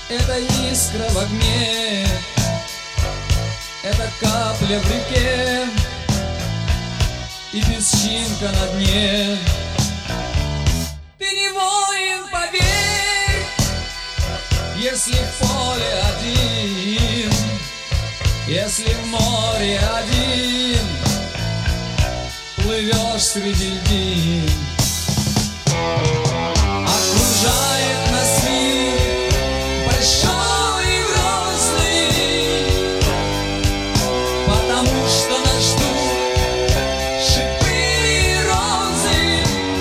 Это искра в огне, это капля в реке и песчинка на дне. Ты не воин, поверь, если в поле один, если в море один, плывешь среди льдин. Окружает нас мир большой и грозный, потому что нас ждут шипы и розы.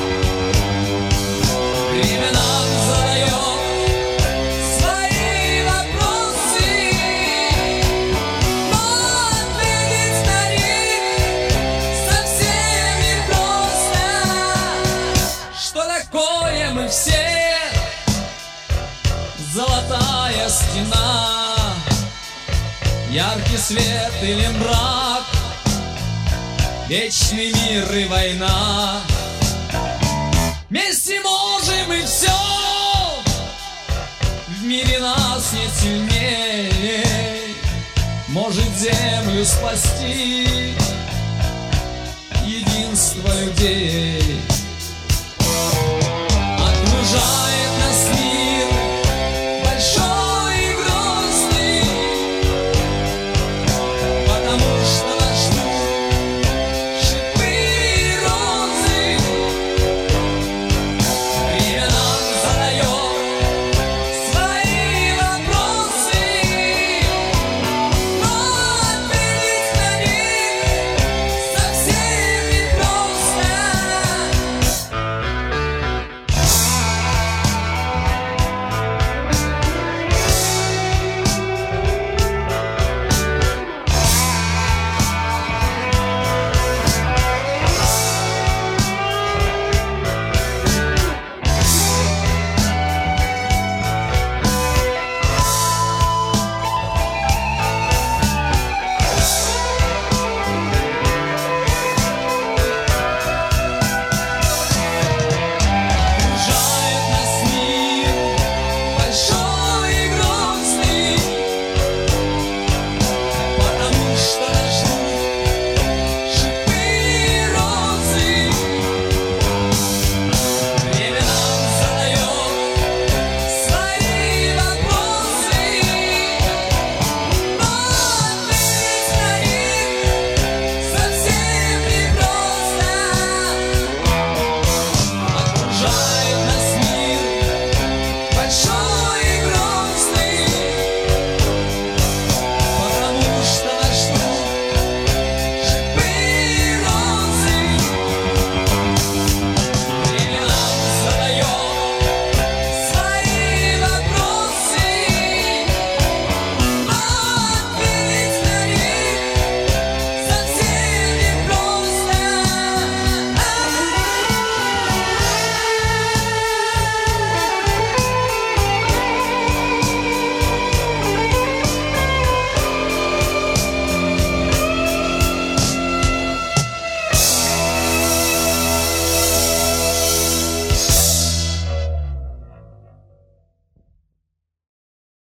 Время нам задает свои вопросы, но ответить на них совсем непросто. Что такое мы все? Золотая стена, яркий свет или мрак, вечный мир и война. Вместе можем и все, в мире нас нет сильней. Может землю спасти единство людей.